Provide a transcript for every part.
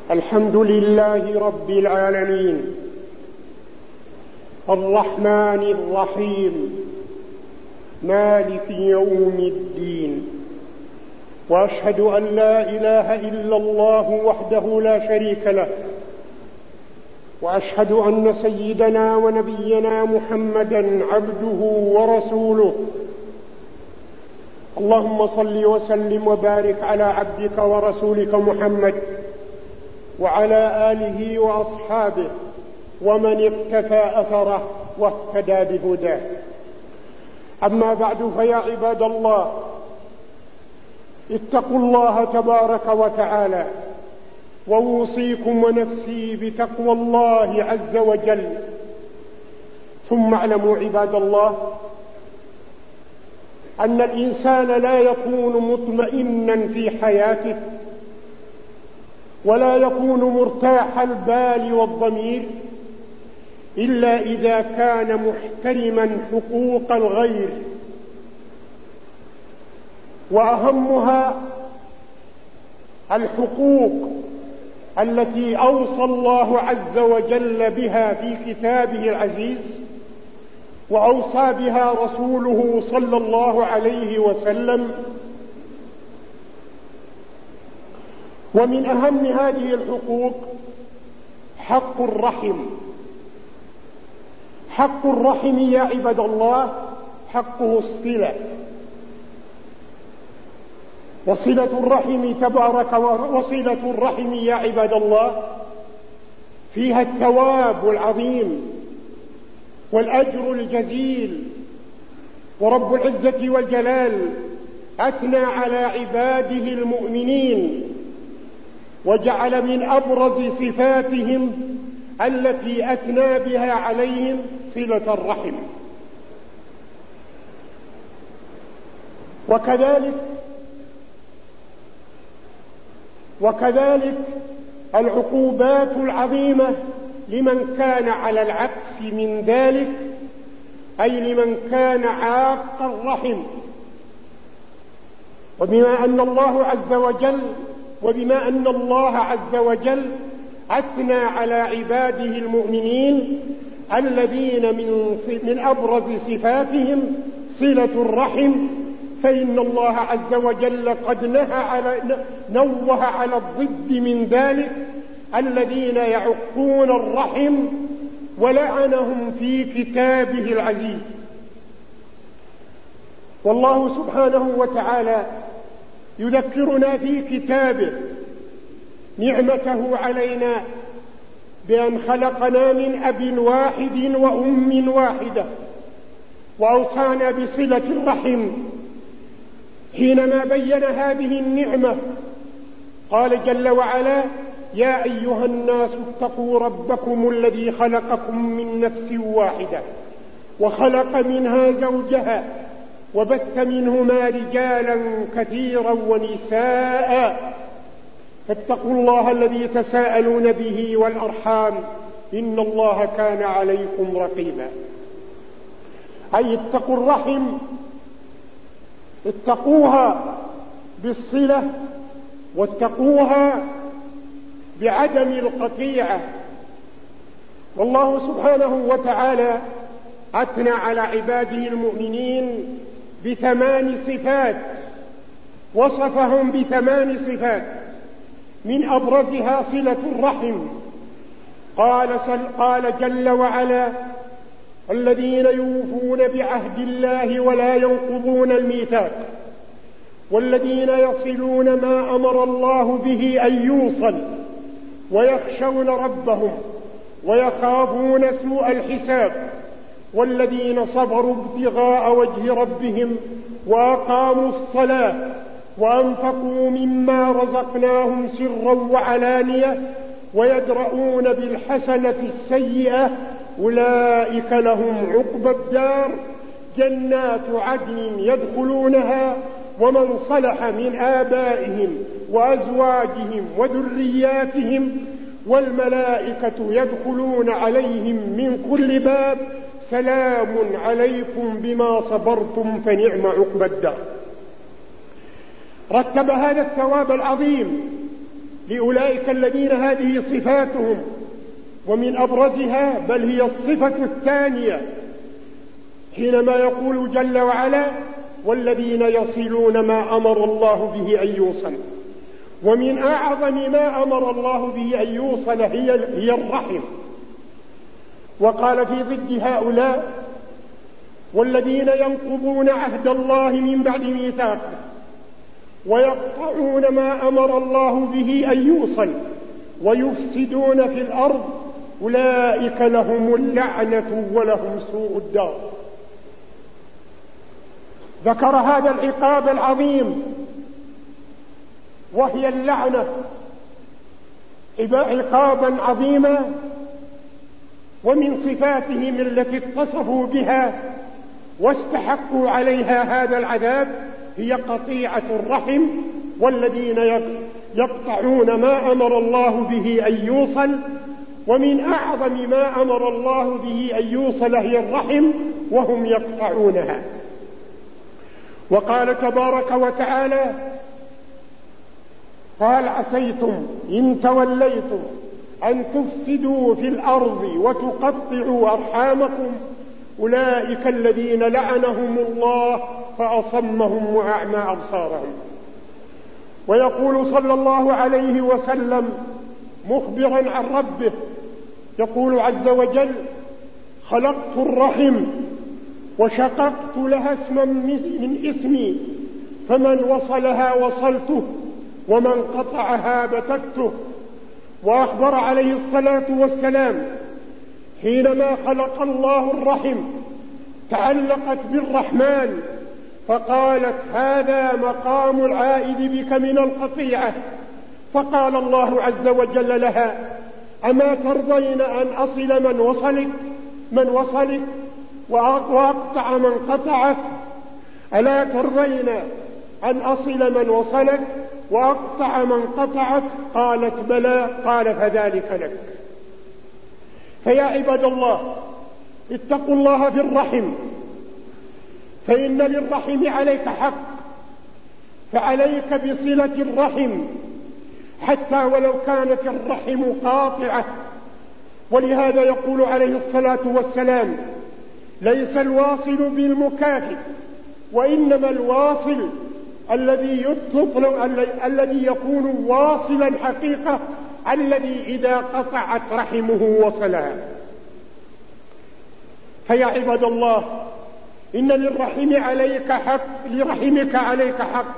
الحمد لله رب العالمين الرحمن الرحيم مالك يوم الدين، وأشهد أن لا إله إلا الله وحده لا شريك له، وأشهد أن سيدنا ونبينا محمدا عبده ورسوله. اللهم صل وسلم وبارك على عبدك ورسولك محمد وعلى آله وأصحابه ومن اقتفى أثره واهتدى بهداه. أما بعد، فيا عباد الله، اتقوا الله تبارك وتعالى، وأوصيكم ونفسي بتقوى الله عز وجل. ثم اعلموا عباد الله أن الإنسان لا يكون مطمئنا في حياته، ولا يكون مرتاح البال والضمير إلا إذا كان محترما حقوق الغير، وأهمها الحقوق التي أوصى الله عز وجل بها في كتابه العزيز، وأوصى بها رسوله صلى الله عليه وسلم. ومن أهم هذه الحقوق حق الرحم. حق الرحم يا عباد الله حقه الصلة، وصلة الرحم يا عباد الله فيها الثواب العظيم والأجر الجزيل. ورب العزة والجلال أثنى على عباده المؤمنين، وجعل من أبرز صفاتهم التي أثنى بها عليهم صلة الرحم. وكذلك العقوبات العظيمة لمن كان على العكس من ذلك، أي لمن كان عاق الرحم. وبما أن الله عز وجل أثنى على عباده المؤمنين الذين من أبرز صفاتهم صلة الرحم، فإن الله عز وجل قد نوه على الضد من ذلك الذين يعقون الرحم، ولعنهم في كتابه العزيز. والله سبحانه وتعالى يذكرنا في كتابه نعمته علينا بأن خلقنا من أب واحد وأم واحدة، وأوصانا بصلة الرحم. حينما بين هذه النعمة قال جل وعلا: يا أيها الناس اتقوا ربكم الذي خلقكم من نفس واحدة وخلق منها زوجها وبث منهما رجالا كثيرا ونساء، فاتقوا الله الذي تساءلون به والأرحام إن الله كان عليكم رقيبا. أي اتقوا الرحم، اتقوها بالصلة، واتقوها بعدم القطيعة. والله سبحانه وتعالى أثنى على عباده المؤمنين ب8 صفات، وصفهم ب8 صفات من أبرزها صلة الرحم. قال جل وعلا: الذين يوفون بعهد الله ولا ينقضون الميثاق، والذين يصلون ما أمر الله به أن يوصل، ويخشون ربهم ويخافون سوء الحساب، والذين صبروا ابتغاء وجه ربهم وأقاموا الصلاة وأنفقوا مما رزقناهم سرا وعلانية ويدرؤون بالحسنة السيئة أولئك لهم عقبى الدار جنات عدن يدخلونها ومن صلح من آبائهم وأزواجهم وذرياتهم والملائكة يدخلون عليهم من كل باب سلام عليكم بما صبرتم فنعم عقبى الدار. رتب هذا الثواب العظيم لأولئك الذين هذه صفاتهم، ومن أبرزها بل هي الصفة الثانية حينما يقول جل وعلا: والذين يصلون ما أمر الله به أن يوصل. ومن أعظم ما أمر الله به أن يوصل هي الرحم. وقال في ضد هؤلاء: والذين ينقضون عهد الله من بعد ميثاقه ويقطعون ما أمر الله به أن يوصل ويفسدون في الأرض أولئك لهم اللعنة ولهم سوء الدار. ذكر هذا العقاب العظيم وهي اللعنة عقابا عظيما، ومن صفاتهم التي اتصفوا بها واستحقوا عليها هذا العذاب هي قطيعة الرحم. والذين يقطعون ما أمر الله به أن يوصل، ومن أعظم ما أمر الله به أن يوصل هي الرحم وهم يقطعونها. وقال تبارك وتعالى: قال عسيتم إن توليتم أن تفسدوا في الأرض وتقطعوا أرحامكم أولئك الذين لعنهم الله فأصمهم وأعمى أبصارهم. ويقول صلى الله عليه وسلم مخبرا عن ربه، يقول عز وجل: خلقت الرحم وشققت لها اسما من اسمي، فمن وصلها وصلته ومن قطعها بتكته. وأخبر عليه الصلاة والسلام حينما خلق الله الرحم تعلقت بالرحمن فقالت: هذا مقام العائد بك من القطيعة. فقال الله عز وجل لها: أما ترضين أن أصل من وصلك وأقطع من قطعك؟ ألا ترضين أن أصل من وصلك وأقطع من قطعك؟ قالت: بلى. قال: فذلك لك. فيا عباد الله، اتقوا الله في الرحم، فإن للرحم عليك حق، فعليك بصلة الرحم حتى ولو كانت الرحم قاطعة. ولهذا يقول عليه الصلاة والسلام: ليس الواصل بالمكافئ، وإنما الواصل الذي يكون واصلا حقيقة الذي إذا قطعت رحمه وصلها. فيا عباد الله، إن لرحمك عليك حق،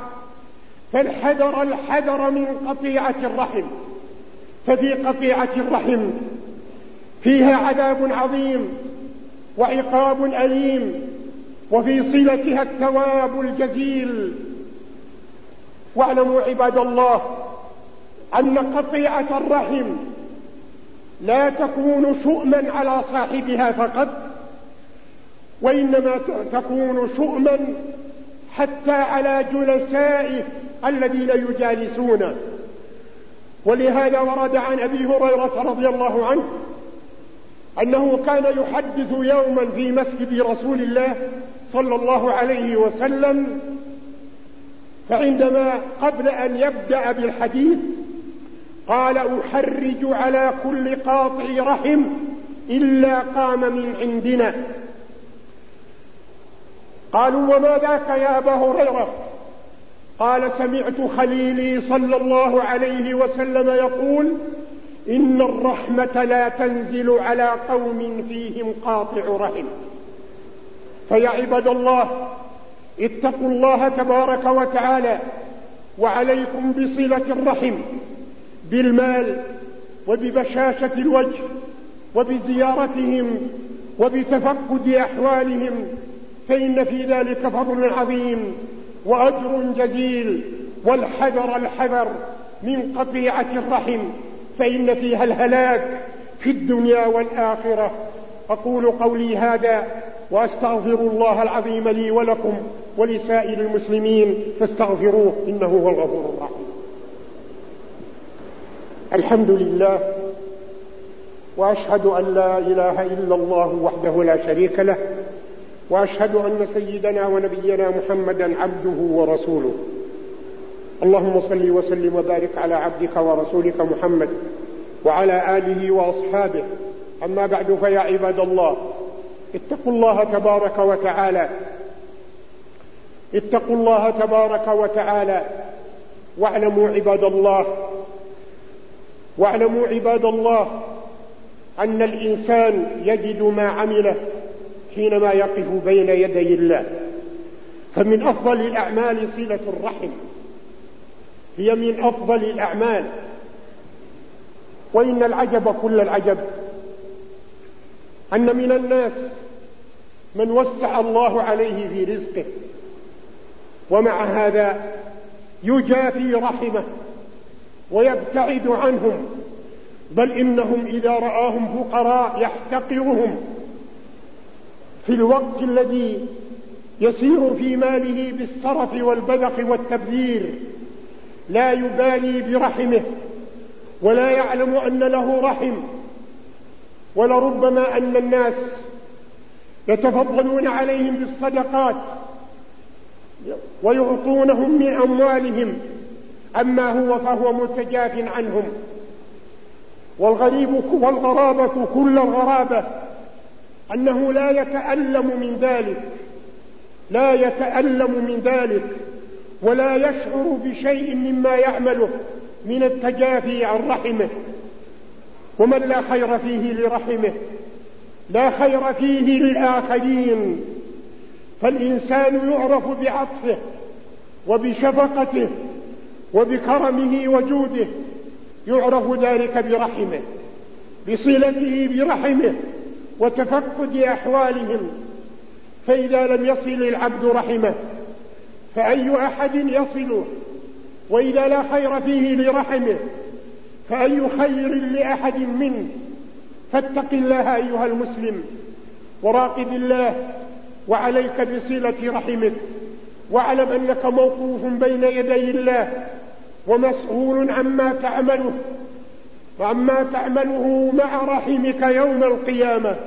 فالحذر من قطيعة الرحم. ففي قطيعة الرحم فيها عذاب عظيم وعقاب أليم، وفي صلتها الثواب الجزيل. واعلموا عباد الله أن قطيعة الرحم لا تكون شؤما على صاحبها فقط، وإنما تكون شؤما حتى على جلسائه الذين يجالسونه. ولهذا ورد عن أبي هريرة رضي الله عنه أنه كان يحدث يوما في مسجد رسول الله صلى الله عليه وسلم، فعندما قبل أن يبدأ بالحديث قال: أحرج على كل قاطع رحم إلا قام من عندنا. قالوا: وما ذاك يا أبا هريرة؟ قال: سمعت خليلي صلى الله عليه وسلم يقول: إن الرحمة لا تنزل على قوم فيهم قاطع رحم. فيا عباد الله، اتقوا الله تبارك وتعالى، وعليكم بصلة الرحم بالمال وببشاشة الوجه وبزيارتهم وبتفقد أحوالهم، فإن في ذلك فضل عظيم وأجر جزيل. والحذر من قطيعة الرحم، فإن فيها الهلاك في الدنيا والآخرة. أقول قولي هذا وأستغفر الله العظيم لي ولكم ولسائر المسلمين فاستغفروه إنه هو الغفور الرحيم. الحمد لله، وأشهد أن لا إله إلا الله وحده لا شريك له، وأشهد أن سيدنا ونبينا محمدا عبده ورسوله. اللهم صل وسلم وبارك على عبدك ورسولك محمد وعلى آله وأصحابه. أما بعد، فيا عباد الله، اتقوا الله تبارك وتعالى، اتقوا الله تبارك وتعالى. واعلموا عباد الله أن الإنسان يجد ما عمله حينما يقف بين يدي الله. فمن أفضل الأعمال صلة الرحم، هي من أفضل الأعمال. وإن العجب كل العجب أن من الناس من وسع الله عليه في رزقه، ومع هذا يجافي رحمه ويبتعد عنهم، بل إنهم إذا رآهم فقراء يحتقرهم. في الوقت الذي يسير في ماله بالسرف والبذخ والتبذير لا يبالي برحمه ولا يعلم أن له رحم. ولربما أن الناس يتفضلون عليهم بالصدقات ويعطونهم من أموالهم، أما هو فهو متجاف عنهم. والغرابة كل الغرابة أنه لا يتألم من ذلك ولا يشعر بشيء مما يعمله من التجافي عن رحمه. ومن لا خير فيه لرحمه لا خير فيه للآخرين. فالإنسان يعرف بعطفه وبشفقته وبكرمه وجوده، يعرف ذلك برحمه، بصلته برحمه وتفقد أحوالهم. فإذا لم يصل العبد رحمه فأي أحد يصله؟ وإذا لا خير فيه لرحمه فأي خير لأحد منه؟ فاتق الله أيها المسلم وراقب الله، وعليك بصلة رحمك، واعلم أنك موقوف بين يدي الله ومسؤول عما تعمله مع رحمك يوم القيامة.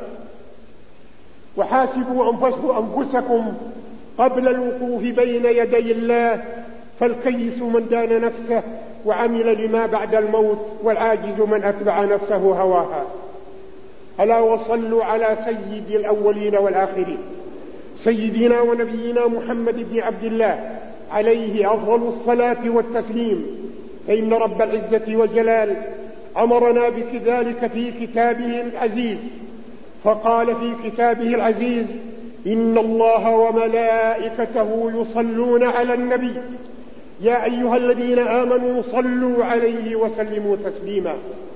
وحاسبوا أنفسكم قبل الوقوف بين يدي الله، فالكيس من دان نفسه وعمل لما بعد الموت، والعاجز من أتبع نفسه هواها. ألا وصلوا على سيد الأولين والآخرين، سيدنا ونبينا محمد بن عبد الله، عليه أفضل الصلاة والتسليم. فإن رب العزة والجلال أمرنا بذلك في كتابه العزيز، فقال في كتابه العزيز: إن الله وملائكته يصلون على النبي يا أيها الذين آمنوا صلوا عليه وسلموا تسليما.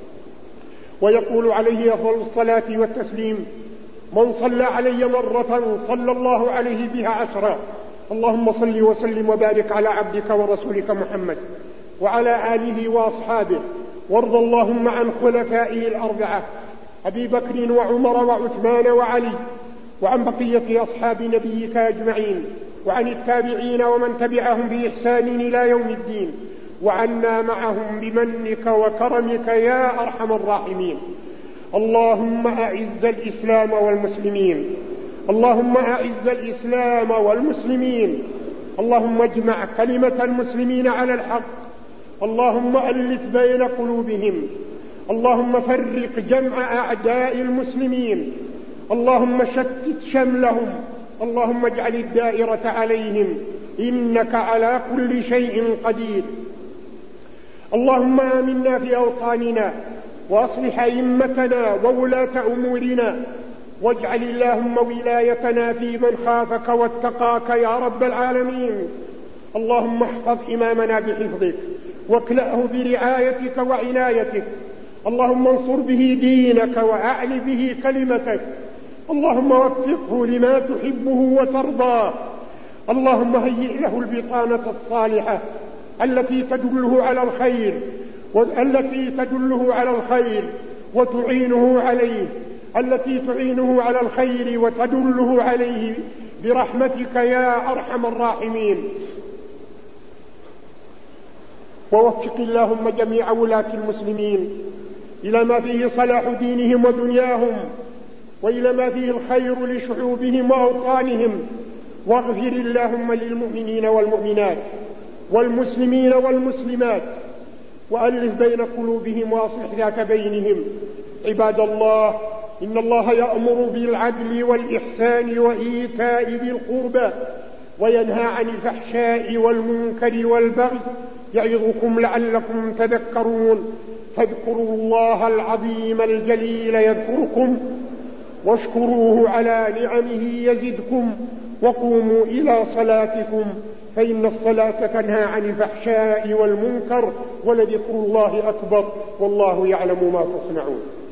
ويقول عليه أفضل الصلاة والتسليم: من صلى علي مرة صلى الله عليه بها 10. اللهم صل وسلم وبارك على عبدك ورسولك محمد وعلى آله وأصحابه، وارض اللهم عن خلفائه الأربعة أبي بكر وعمر وعثمان وعلي، وعن بقية أصحاب نبيك أجمعين، وعن التابعين ومن تبعهم بإحسان إلى يوم الدين، وعنا معهم بمنك وكرمك يا أرحم الراحمين. اللهم أعز الإسلام والمسلمين، اللهم أعز الإسلام والمسلمين، اللهم اجمع كلمة المسلمين على الحق، اللهم ألف بين قلوبهم، اللهم فرق جمع أعداء المسلمين، اللهم شتت شملهم، اللهم اجعل الدائرة عليهم، إنك على كل شيء قدير. اللهم آمنا في أوطاننا، وأصلح أئمتنا وولاة أمورنا، واجعل اللهم ولايتنا في من خافك واتقاك يا رب العالمين. اللهم احفظ إمامنا بحفظك، واكلأه برعايتك وعنايتك، اللهم انصر به دينك وأعل به كلمتك، اللهم وفقه لما تحبه وترضى، اللهم هيئ له البطانة الصالحة التي تدله على الخير وتعينه عليه، التي تعينه على الخير وتدله عليه برحمتك يا أرحم الراحمين. ووفق اللهم جميع ولاة المسلمين إلى ما فيه صلاح دينهم ودنياهم، وإلى ما فيه الخير لشعوبهم وأوطانهم، واغفر اللهم للمؤمنين والمؤمنات والمسلمين والمسلمات وألف بين قلوبهم وأصلح ذات بينهم. عباد الله، إن الله يأمر بالعدل والإحسان وإيتاء ذي القربى وينهى عن الفحشاء والمنكر والبغي يعظكم لعلكم تذكرون. فاذكروا الله العظيم الجليل يذكركم واشكروه على نعمه يزدكم وقوموا إلى صلاتكم فإن الصلاة تنهى عن الفحشاء والمنكر ولذكر الله أكبر والله يعلم ما تصنعون.